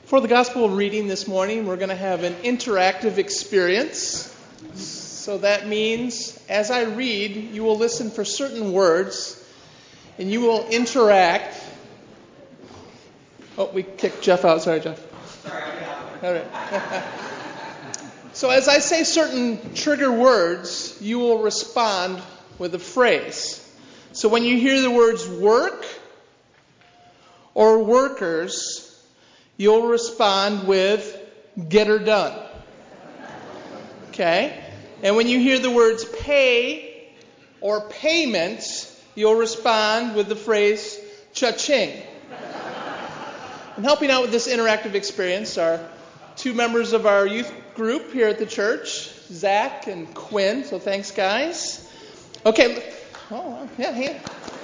For the gospel reading this morning, we're going to have an interactive experience. So that means as I read, you will listen for certain words and you will interact. Oh, we kicked Jeff out. Sorry, Jeff. All right. So as I say certain trigger words, you will respond with a phrase. So when you hear the words work or workers, you'll respond with get her done. Okay? And when you hear the words pay or payment, you'll respond with the phrase cha-ching. And helping out with this interactive experience are two members of our youth group here at the church, Zach and Quinn. So thanks, guys. Okay. Oh, yeah, hand.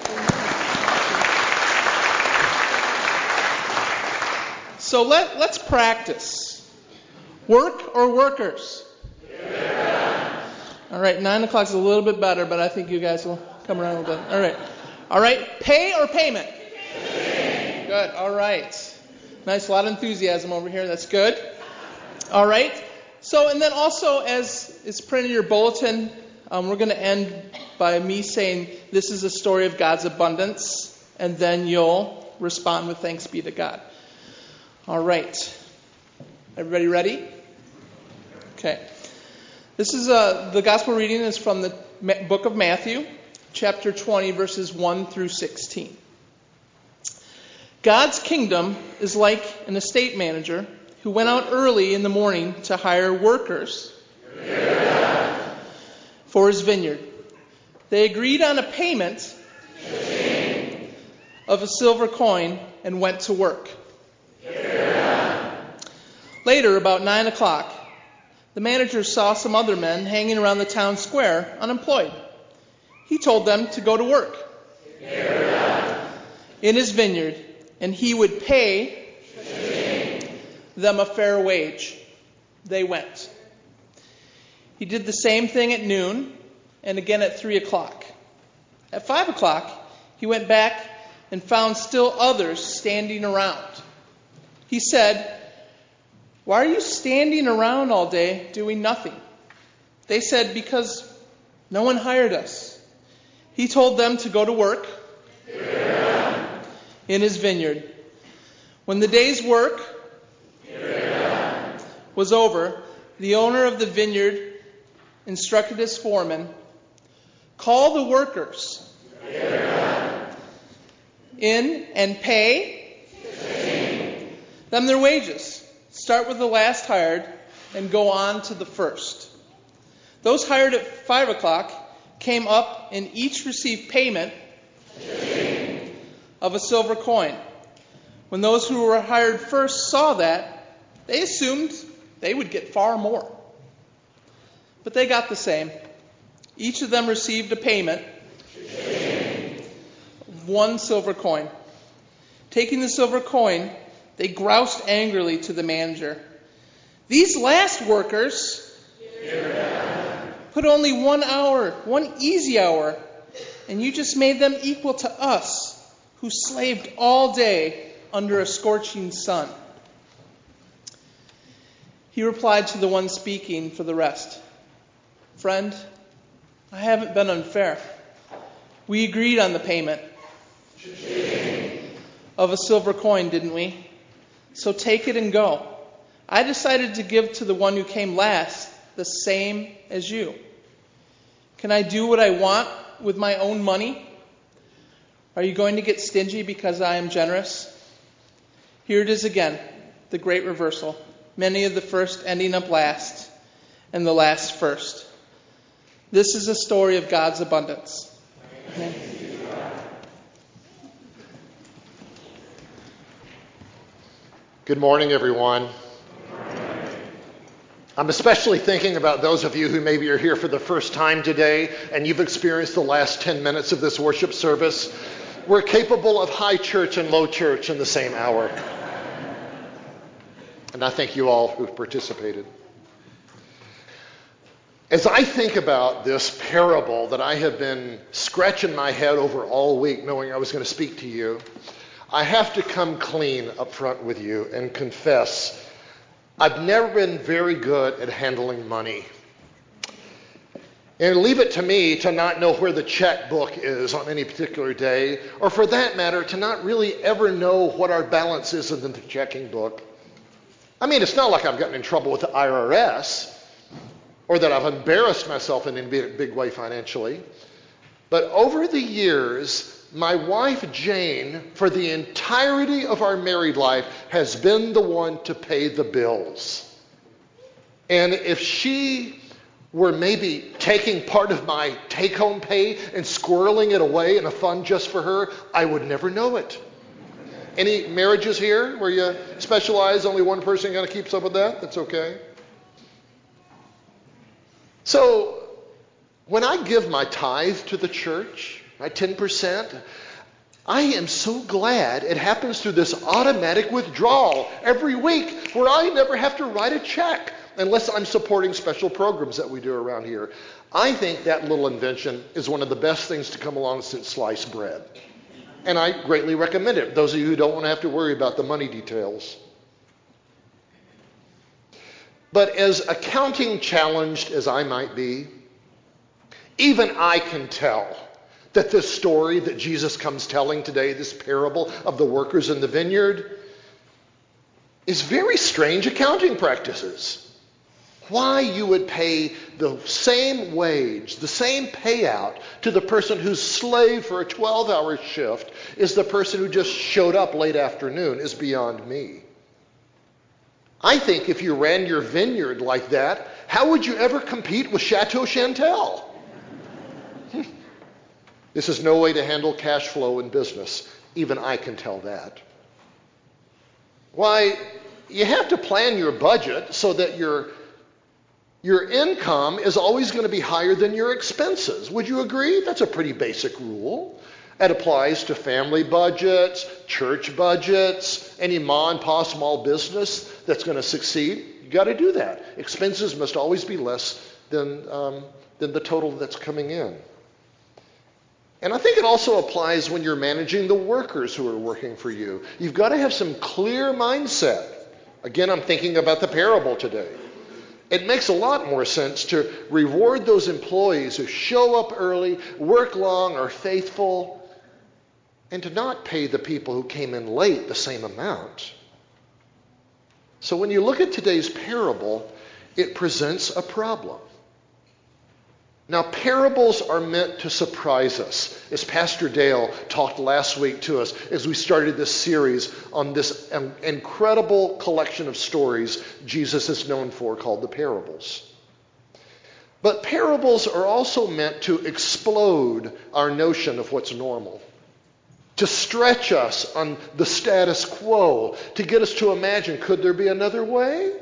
So let's practice. Work or workers? Yeah. All right, 9 o'clock is a little bit better, but I think you guys will come around a little bit. All right. Pay or payment? Pay. Good. All right. Nice, a lot of enthusiasm over here. That's good. All right. So, and then also, as is printed in your bulletin, we're going to end by me saying this is a story of God's abundance, and then you'll respond with thanks be to God. All right. Everybody ready? Okay. This is the gospel reading is from the book of Matthew, chapter 20, verses 1 through 16. God's kingdom is like an estate manager who went out early in the morning to hire workers for his vineyard. They agreed on a payment of a silver coin and went to work. Later, about 9 o'clock, the manager saw some other men hanging around the town square, unemployed. He told them to go to work in his vineyard, and he would pay them a fair wage. They went. He did the same thing at noon and again at 3 o'clock. At 5 o'clock, he went back and found still others standing around. He said, "Why are you standing around all day doing nothing?" They said, "Because no one hired us." He told them to go to work in his vineyard. When the day's work was over, the owner of the vineyard instructed his foreman, "Call the workers in and pay them their wages. Start with the last hired and go on to the first." Those hired at 5 o'clock came up and each received payment of a silver coin. When those who were hired first saw that, they assumed they would get far more. But they got the same. Each of them received a payment of 1 silver coin. Taking the silver coin, they groused angrily to the manager, "These last workers put only 1 hour, 1 easy hour, and you just made them equal to us, who slaved all day under a scorching sun." He replied to the one speaking for the rest, "Friend, I haven't been unfair. We agreed on the payment of a silver coin, didn't we? So take it and go. I decided to give to the one who came last the same as you. Can I do what I want with my own money? Are you going to get stingy because I am generous?" Here it is again, the great reversal. Many of the first ending up last, and the last first. This is a story of God's abundance. Amen. Good morning, everyone. I'm especially thinking about those of you who maybe are here for the first time today and you've experienced the last 10 minutes of this worship service. We're capable of high church and low church in the same hour. And I thank you all who've participated. As I think about this parable that I have been scratching my head over all week, knowing I was going to speak to you, I have to come clean up front with you and confess I've never been very good at handling money. And leave it to me to not know where the checkbook is on any particular day, or for that matter, to not really ever know what our balance is in the checking book. I mean, it's not like I've gotten in trouble with the IRS, or that I've embarrassed myself in any big way financially. But over the years, my wife, Jane, for the entirety of our married life, has been the one to pay the bills. And if she were maybe taking part of my take-home pay and squirreling it away in a fund just for her, I would never know it. Any marriages here where you specialize, only one person kind of keeps up with that? That's okay. So when I give my tithe to the church, my 10%, I am so glad it happens through this automatic withdrawal every week where I never have to write a check unless I'm supporting special programs that we do around here. I think that little invention is one of the best things to come along since sliced bread. And I greatly recommend it, those of you who don't want to have to worry about the money details. But as accounting challenged as I might be, even I can tell that this story that Jesus comes telling today, this parable of the workers in the vineyard, is very strange accounting practices. Why you would pay the same wage, the same payout to the person who's slave for a 12-hour shift is the person who just showed up late afternoon is beyond me. I think if you ran your vineyard like that, how would you ever compete with Chateau Chantel? This is no way to handle cash flow in business. Even I can tell that. Why, you have to plan your budget so that your income is always going to be higher than your expenses. Would you agree? That's a pretty basic rule. It applies to family budgets, church budgets, any ma and pa small business that's going to succeed. You got to do that. Expenses must always be less than the total that's coming in. And I think it also applies when you're managing the workers who are working for you. You've got to have some clear mindset. Again, I'm thinking about the parable today. It makes a lot more sense to reward those employees who show up early, work long, are faithful, and to not pay the people who came in late the same amount. So when you look at today's parable, it presents a problem. Now, parables are meant to surprise us, as Pastor Dale talked last week to us as we started this series on this incredible collection of stories Jesus is known for called the parables. But parables are also meant to explode our notion of what's normal, to stretch us on the status quo, to get us to imagine, could there be another way?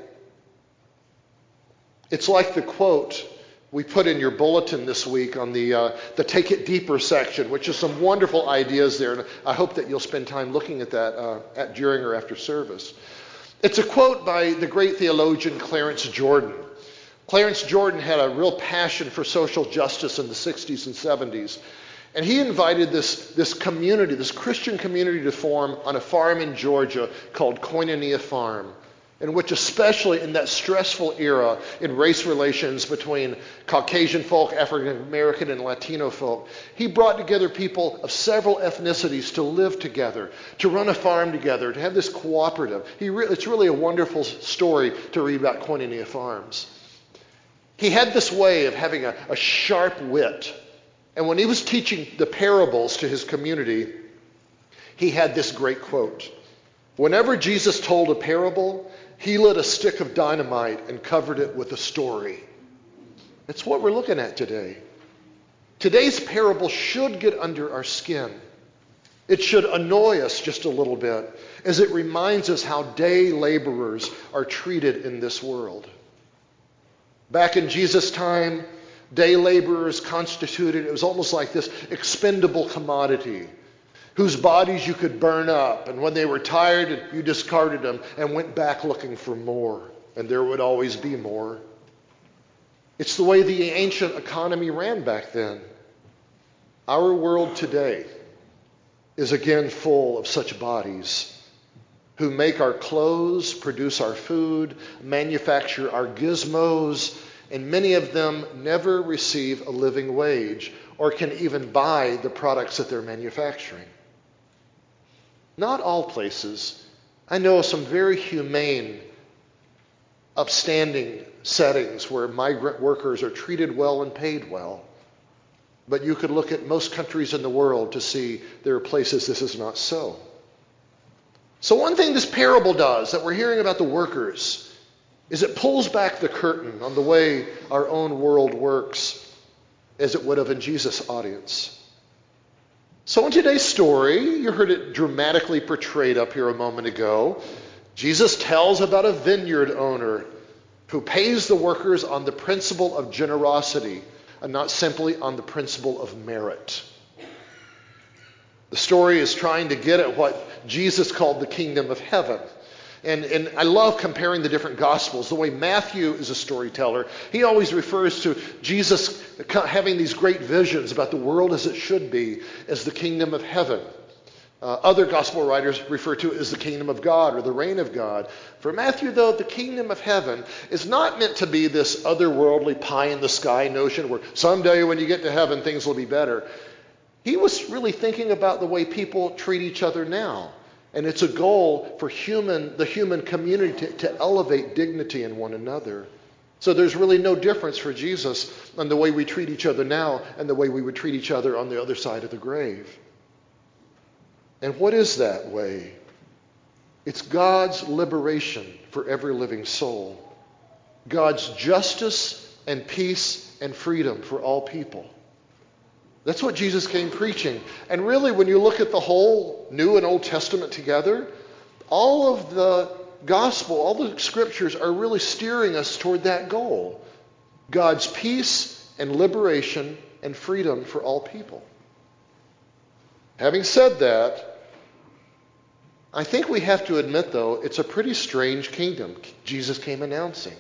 It's like the quote we put in your bulletin this week on the Take It Deeper section, which is some wonderful ideas there. And I hope that you'll spend time looking at that during or after service. It's a quote by the great theologian Clarence Jordan. Clarence Jordan had a real passion for social justice in the 60s and 70s. And he invited this community, this Christian community, to form on a farm in Georgia called Koinonia Farm, in which, especially in that stressful era in race relations between Caucasian folk, African American, and Latino folk, he brought together people of several ethnicities to live together, to run a farm together, to have this cooperative. It's really a wonderful story to read about Koinonia Farms. He had this way of having a sharp wit. And when he was teaching the parables to his community, he had this great quote. Whenever Jesus told a parable, he lit a stick of dynamite and covered it with a story. That's what we're looking at today. Today's parable should get under our skin. It should annoy us just a little bit as it reminds us how day laborers are treated in this world. Back in Jesus' time, day laborers constituted, it was almost like this expendable commodity whose bodies you could burn up, and when they were tired, you discarded them and went back looking for more, and there would always be more. It's the way the ancient economy ran back then. Our world today is again full of such bodies who make our clothes, produce our food, manufacture our gizmos, and many of them never receive a living wage or can even buy the products that they're manufacturing. Not all places. I know some very humane, upstanding settings where migrant workers are treated well and paid well. But you could look at most countries in the world to see there are places this is not so. So one thing this parable does that we're hearing about the workers is it pulls back the curtain on the way our own world works as it would have in Jesus' audience. So in today's story, you heard it dramatically portrayed up here a moment ago. Jesus tells about a vineyard owner who pays the workers on the principle of generosity and not simply on the principle of merit. The story is trying to get at what Jesus called the kingdom of heaven. And I love comparing the different gospels. The way Matthew is a storyteller, he always refers to Jesus having these great visions about the world as it should be as the kingdom of heaven. Other gospel writers refer to it as the kingdom of God or the reign of God. For Matthew, though, the kingdom of heaven is not meant to be this otherworldly pie-in-the-sky notion where someday when you get to heaven things will be better. He was really thinking about the way people treat each other now. And it's a goal for the human community to elevate dignity in one another. So there's really no difference for Jesus on the way we treat each other now and the way we would treat each other on the other side of the grave. And what is that way? It's God's liberation for every living soul. God's justice and peace and freedom for all people. That's what Jesus came preaching. And really, when you look at the whole New and Old Testament together, all of the gospel, all the scriptures are really steering us toward that goal. God's peace and liberation and freedom for all people. Having said that, I think we have to admit, though, it's a pretty strange kingdom Jesus came announcing.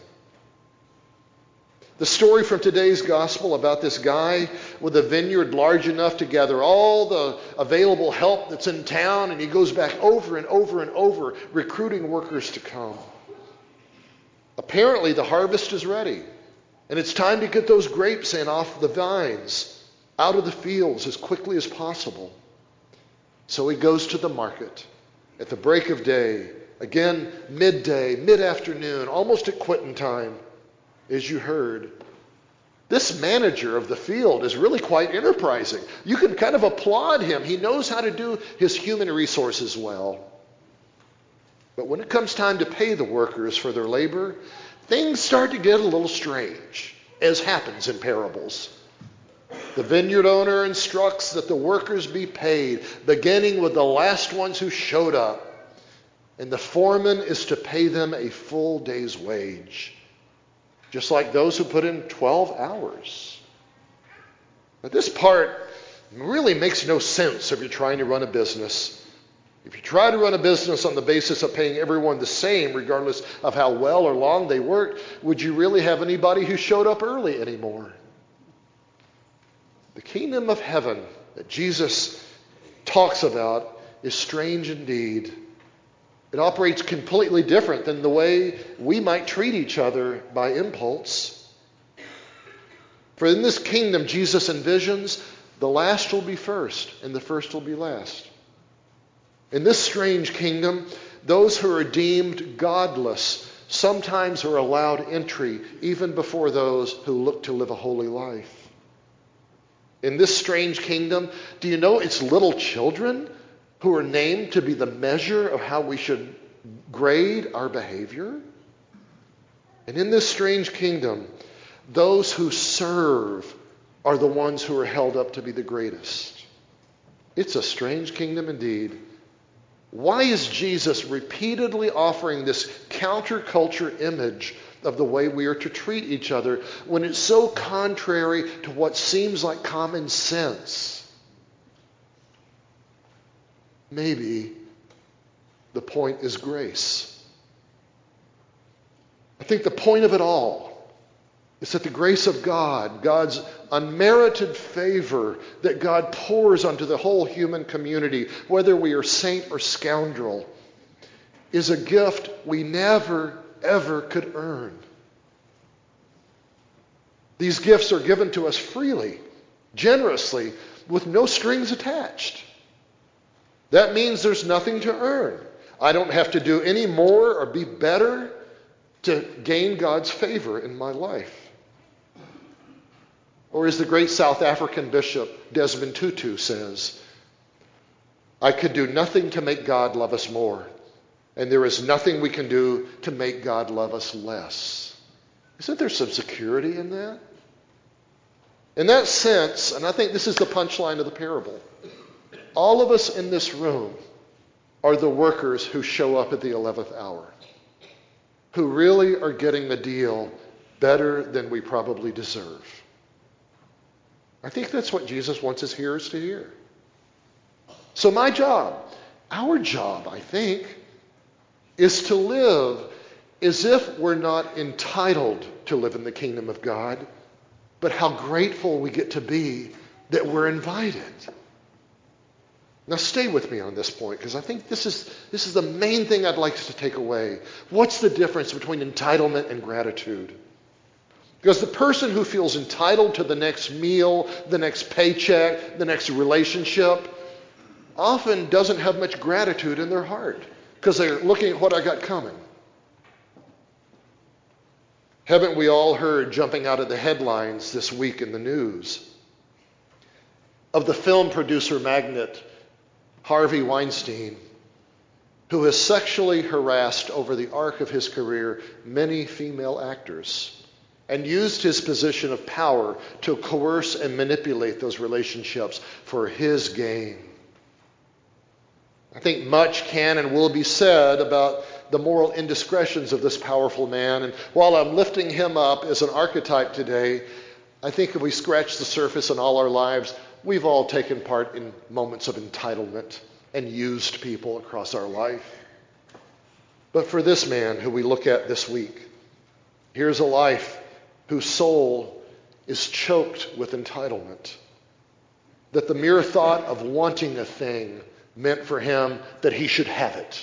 The story from today's gospel about this guy with a vineyard large enough to gather all the available help that's in town, and he goes back over and over and over recruiting workers to come. Apparently the harvest is ready, and it's time to get those grapes in off the vines, out of the fields as quickly as possible. So he goes to the market at the break of day, again midday, mid-afternoon, almost at quitting time. As you heard, this manager of the field is really quite enterprising. You can kind of applaud him. He knows how to do his human resources well. But when it comes time to pay the workers for their labor, things start to get a little strange, as happens in parables. The vineyard owner instructs that the workers be paid, beginning with the last ones who showed up. And the foreman is to pay them a full day's wage. Just like those who put in 12 hours. But this part really makes no sense if you're trying to run a business. If you try to run a business on the basis of paying everyone the same, regardless of how well or long they worked, would you really have anybody who showed up early anymore? The kingdom of heaven that Jesus talks about is strange indeed. It operates completely different than the way we might treat each other by impulse. For in this kingdom Jesus envisions, the last will be first and the first will be last. In this strange kingdom, those who are deemed godless sometimes are allowed entry even before those who look to live a holy life. In this strange kingdom, do you know it's little children who are named to be the measure of how we should grade our behavior? And in this strange kingdom, those who serve are the ones who are held up to be the greatest. It's a strange kingdom indeed. Why is Jesus repeatedly offering this counterculture image of the way we are to treat each other when it's so contrary to what seems like common sense? Maybe the point is grace. I think the point of it all It's that the grace of God, God's unmerited favor that God pours onto the whole human community, whether we are saint or scoundrel, is a gift we never, ever could earn. These gifts are given to us freely, generously, with no strings attached. That means there's nothing to earn. I don't have to do any more or be better to gain God's favor in my life. Or as the great South African bishop Desmond Tutu says, I could do nothing to make God love us more, and there is nothing we can do to make God love us less. Isn't there some security in that? In that sense, and I think this is the punchline of the parable, all of us in this room are the workers who show up at the 11th hour, who really are getting the deal better than we probably deserve. I think that's what Jesus wants his hearers to hear. So my job, our job, I think, is to live as if we're not entitled to live in the kingdom of God, but how grateful we get to be that we're invited. Now stay with me on this point, because I think this is the main thing I'd like us to take away. What's the difference between entitlement and gratitude? Because the person who feels entitled to the next meal, the next paycheck, the next relationship, often doesn't have much gratitude in their heart, because they're looking at what I got coming. Haven't we all heard, jumping out of the headlines this week in the news, of the film producer magnate Harvey Weinstein, who has sexually harassed over the arc of his career many female actors and used his position of power to coerce and manipulate those relationships for his gain? I think much can and will be said about the moral indiscretions of this powerful man. And while I'm lifting him up as an archetype today, I think if we scratch the surface in all our lives, we've all taken part in moments of entitlement and used people across our life. But for this man who we look at this week, here's a life whose soul is choked with entitlement. That the mere thought of wanting a thing meant for him that he should have it.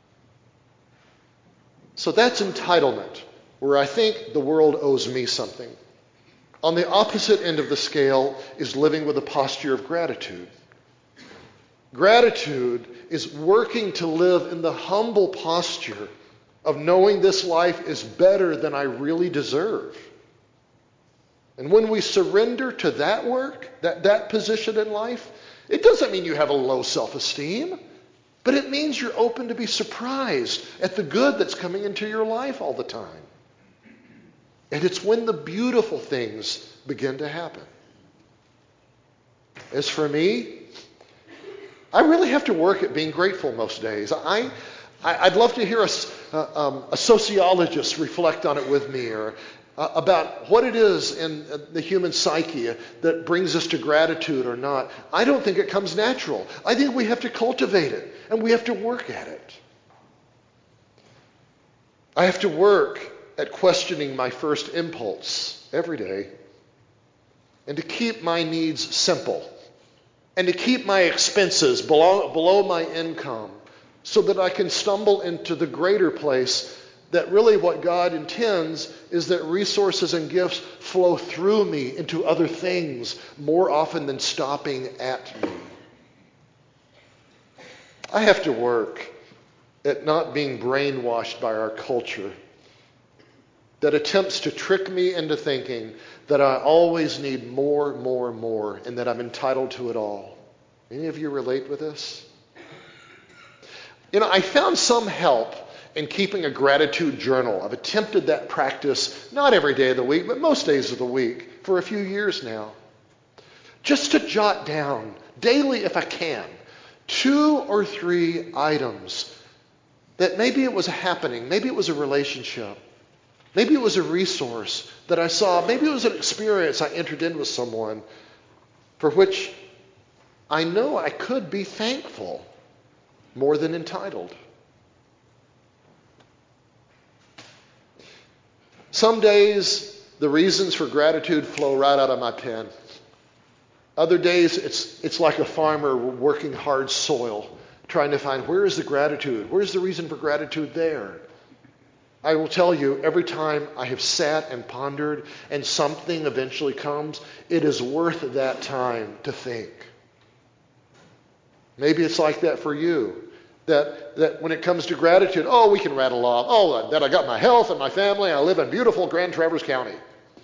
So that's entitlement, where I think the world owes me something. On the opposite end of the scale is living with a posture of gratitude. Gratitude is working to live in the humble posture of knowing this life is better than I really deserve. And when we surrender to that work, that position in life, it doesn't mean you have a low self-esteem, but it means you're open to be surprised at the good that's coming into your life all the time. And it's when the beautiful things begin to happen. As for me, I really have to work at being grateful most days. I'd love to hear a sociologist reflect on it with me, or about what it is in the human psyche that brings us to gratitude or not. I don't think it comes natural. I think we have to cultivate it, and we have to work at it. I have to work at questioning my first impulse every day, and to keep my needs simple, and to keep my expenses below my income, so that I can stumble into the greater place that really what God intends is that resources and gifts flow through me into other things more often than stopping at me. I have to work at not being brainwashed by our culture that attempts to trick me into thinking that I always need more, and that I'm entitled to it all. Any of you relate with this? I found some help in keeping a gratitude journal. I've attempted that practice, not every day of the week, but most days of the week for a few years now. Just to jot down, daily if I can, 2 or 3 items that maybe it was a happening, maybe it was a relationship, maybe it was a resource that I saw, maybe it was an experience I entered in with someone for which I know I could be thankful more than entitled. Some days the reasons for gratitude flow right out of my pen. Other days, it's like a farmer working hard soil, trying to find where is the gratitude? Where's the reason for gratitude there? I will tell you, every time I have sat and pondered and something eventually comes, it is worth that time to think. Maybe it's like that for you. That when it comes to gratitude, we can rattle off, that I got my health and my family, I live in beautiful Grand Traverse County.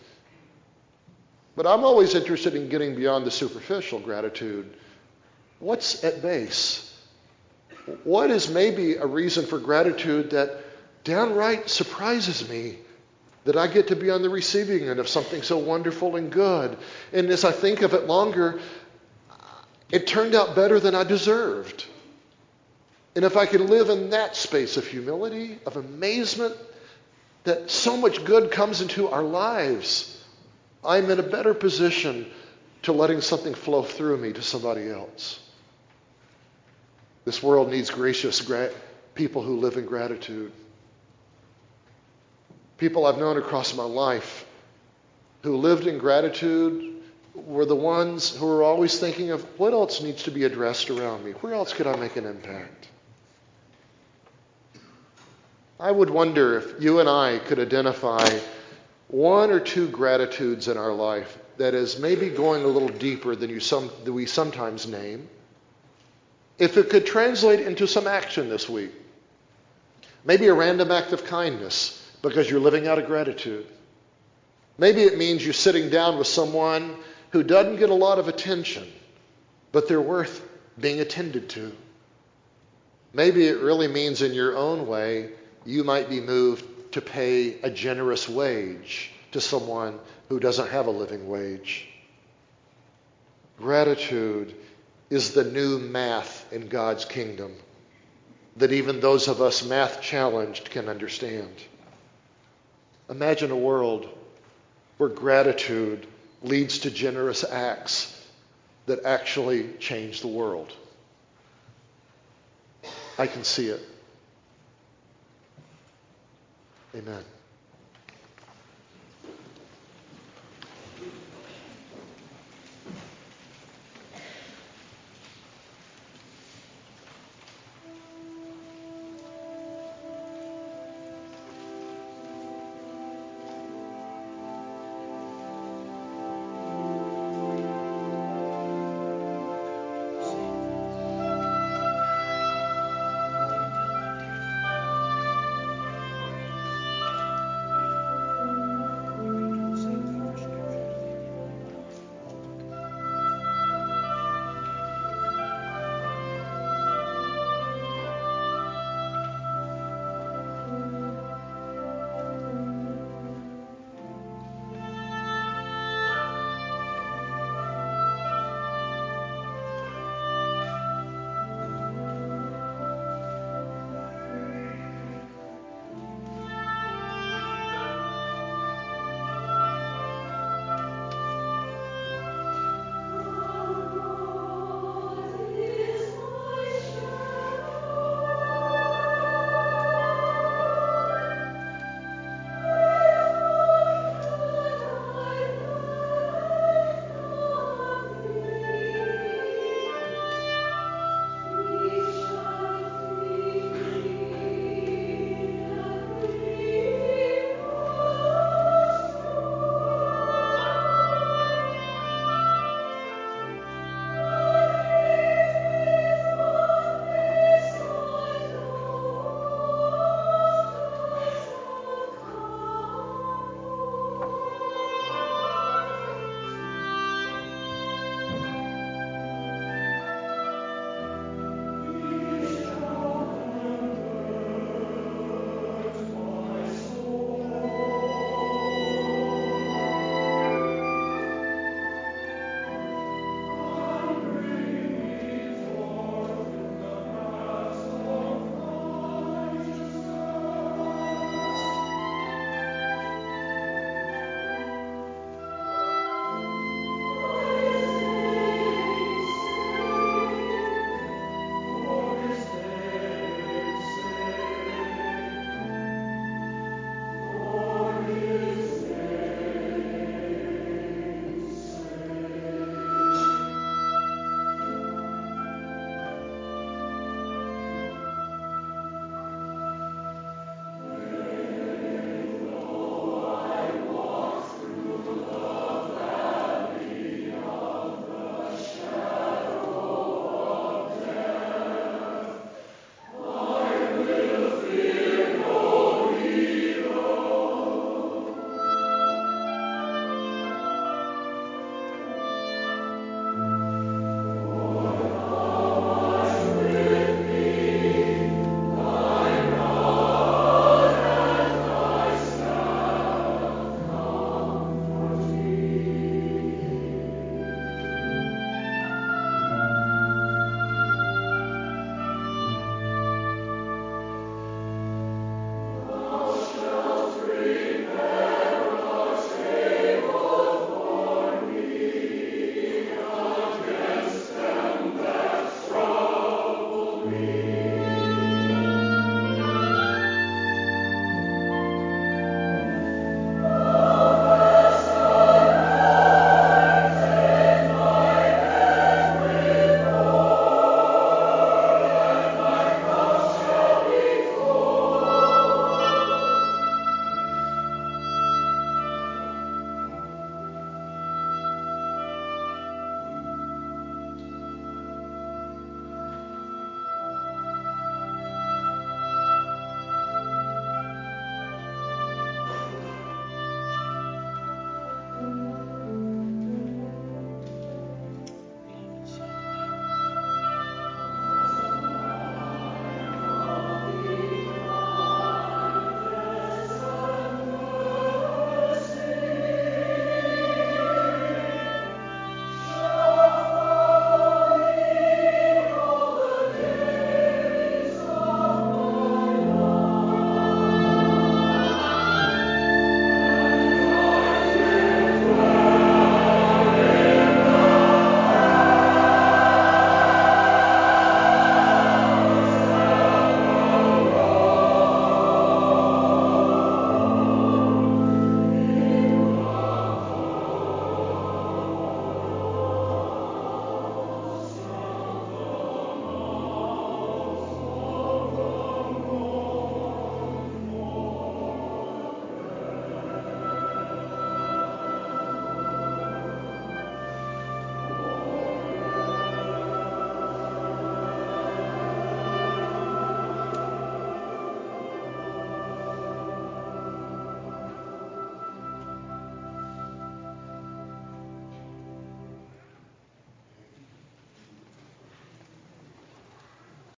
But I'm always interested in getting beyond the superficial gratitude. What's at base? What is maybe a reason for gratitude that downright surprises me, that I get to be on the receiving end of something so wonderful and good? And as I think of it longer, it turned out better than I deserved. And if I can live in that space of humility, of amazement, that so much good comes into our lives, I'm in a better position to letting something flow through me to somebody else. This world needs gracious people who live in gratitude. People I've known across my life who lived in gratitude were the ones who were always thinking of what else needs to be addressed around me? Where else could I make an impact? I would wonder if you and I could identify one or two gratitudes in our life that is maybe going a little deeper than we sometimes name. If it could translate into some action this week, maybe a random act of kindness because you're living out of gratitude. Maybe it means you're sitting down with someone who doesn't get a lot of attention, but they're worth being attended to. Maybe it really means in your own way, you might be moved to pay a generous wage to someone who doesn't have a living wage. Gratitude is the new math in God's kingdom that even those of us math challenged can understand. Imagine a world where gratitude leads to generous acts that actually change the world. I can see it. Amen.